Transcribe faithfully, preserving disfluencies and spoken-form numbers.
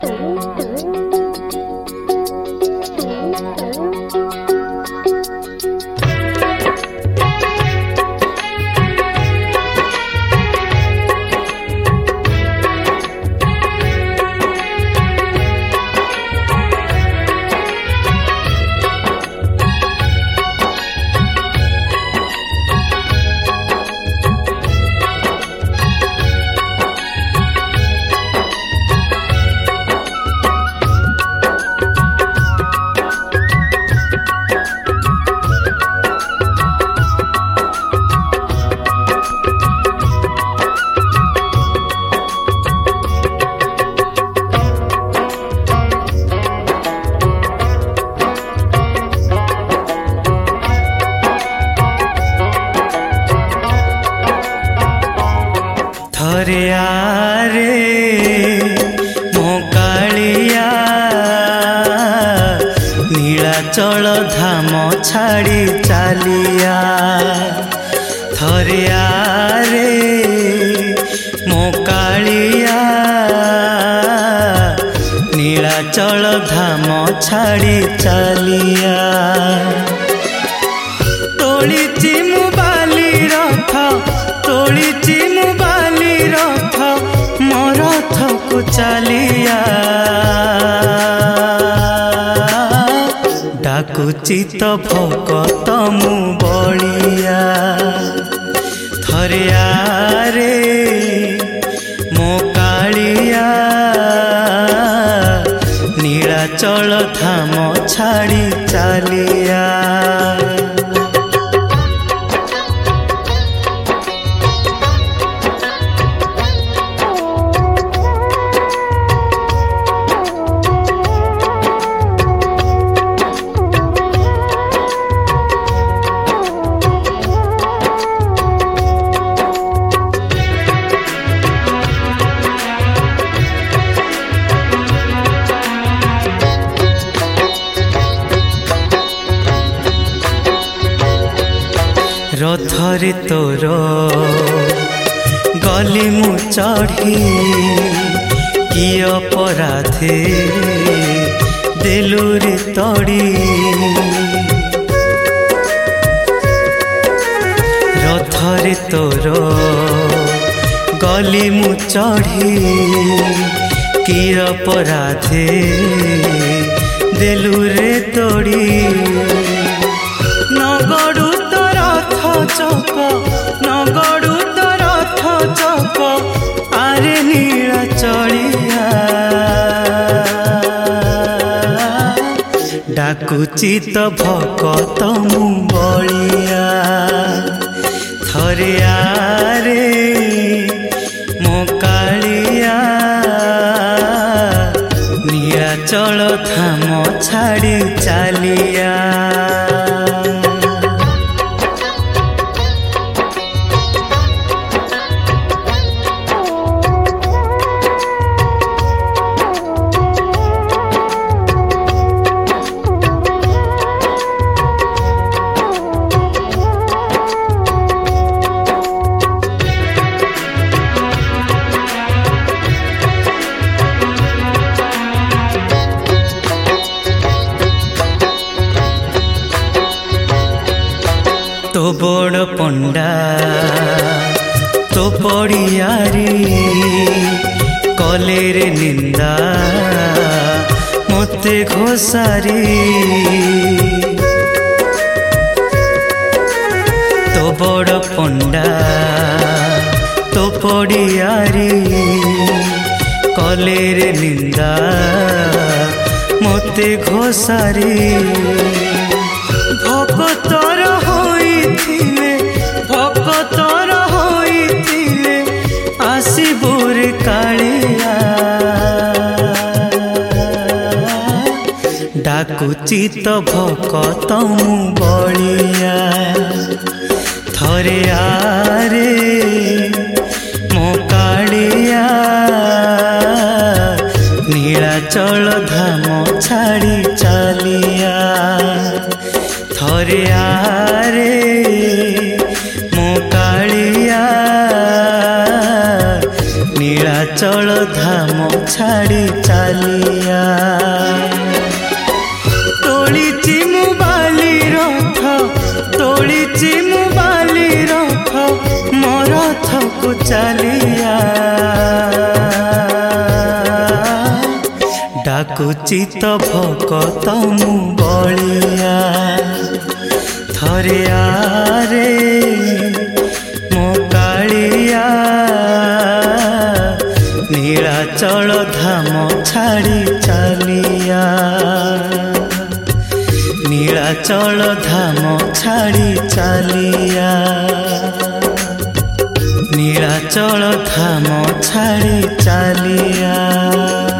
थरे आरे मो कालिया नीलाचल धाम छाड़ी चालिया। थरे आरे मो कालिया नीलाचल धाम छाड़ी चालिया। तोलिची मु बाली रथ तोलिची मु बाली रथ मो रथ को चालिया। डाकुची तो भगत मु बलिया। थरे आरे मो कालिया नीलाचल धाम छाड़ी चालिया। रथरे तोर गली मु चढ़ी कि अपराधे देलु रे तड़ी। रथरे तोर गली मु चढ़ी कि अपराधे देलु रे तड़ी। नगड़ू चक नगड़ू तो रथ चक आरे नीला चलिया। डाकुची तो भगत मु बलिया। थरे आरे मो कालिया नीलाचल धाम छाड़ी चालिया। तो बड़ पंडा तो पड़ियारी कले रे निंदा मते घोसारी। तो बड़ पंडा तो पड़ियारी कले रे निंदा मते घोसारी। भगतर होइथिले भगतर होइथिले आसिबुर कालिया। डाकुची तो भगत मु बलिया। थरे आरे मो कालिया नीलाचल धाम छाड़ी चालिया। थरे आरे मो कालिया नीलाचल धाम छाड़ी ଚାଲିଆ ତୋଳିଛି ମୁଁ ବାଲି ରଥ ତୋଳିଛି ମୁଁ ବାଲି ରଥ ମୋ ରଥକୁ ଚାଲିଆ ଡାକୁଛି ତ ଭକତ ମୁଁ ବଳିଆ ଥରେ ଆରେ ମୋ କାଳିଆ ନୀଳାଚଳ ଧାମ ଛାଡ଼ି ଚାଲିଆ ନୀଳାଚଳ ଧାମ ଛାଡ଼ି ଚାଲିଆ ନୀଳାଚଳ ଧାମ ଛାଡ଼ି ଚାଲିଆ।